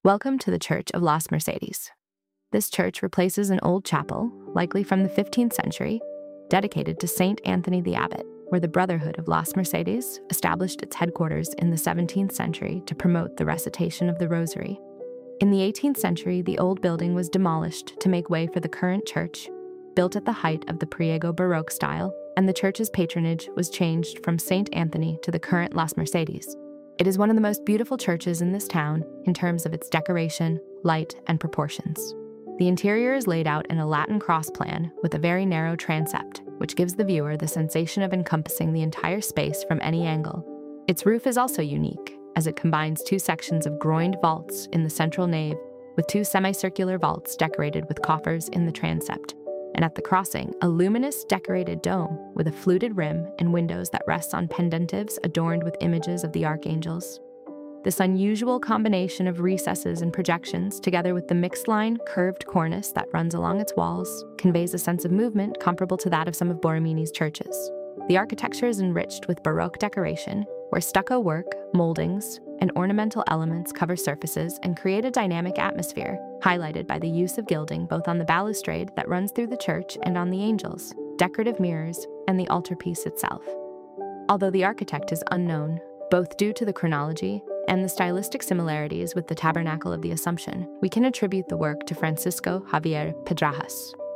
Welcome to the Church of Las Mercedes. This church replaces an old chapel, likely from the 15th century, dedicated to Saint Anthony the Abbot, where the Brotherhood of Las Mercedes established its headquarters in the 17th century to promote the recitation of the Rosary. In the 18th century, the old building was demolished to make way for the current church, built at the height of the Priego Baroque style, and the church's patronage was changed from Saint Anthony to the current Las Mercedes. It is one of the most beautiful churches in this town in terms of its decoration, light, and proportions. The interior is laid out in a Latin cross plan with a very narrow transept, which gives the viewer the sensation of encompassing the entire space from any angle. Its roof is also unique, as it combines two sections of groined vaults in the central nave with two semicircular vaults decorated with coffers in the transept, and at the crossing, a luminous decorated dome with a fluted rim and windows that rests on pendentives adorned with images of the archangels. This unusual combination of recesses and projections, together with the mixed-line, curved cornice that runs along its walls, conveys a sense of movement comparable to that of some of Borromini's churches. The architecture is enriched with Baroque decoration, where stucco work, moldings, and ornamental elements cover surfaces and create a dynamic atmosphere, highlighted by the use of gilding both on the balustrade that runs through the church and on the angels, decorative mirrors, and the altarpiece itself. Although the architect is unknown, both due to the chronology and the stylistic similarities with the Tabernacle of the Assumption, we can attribute the work to Francisco Javier Pedrajas.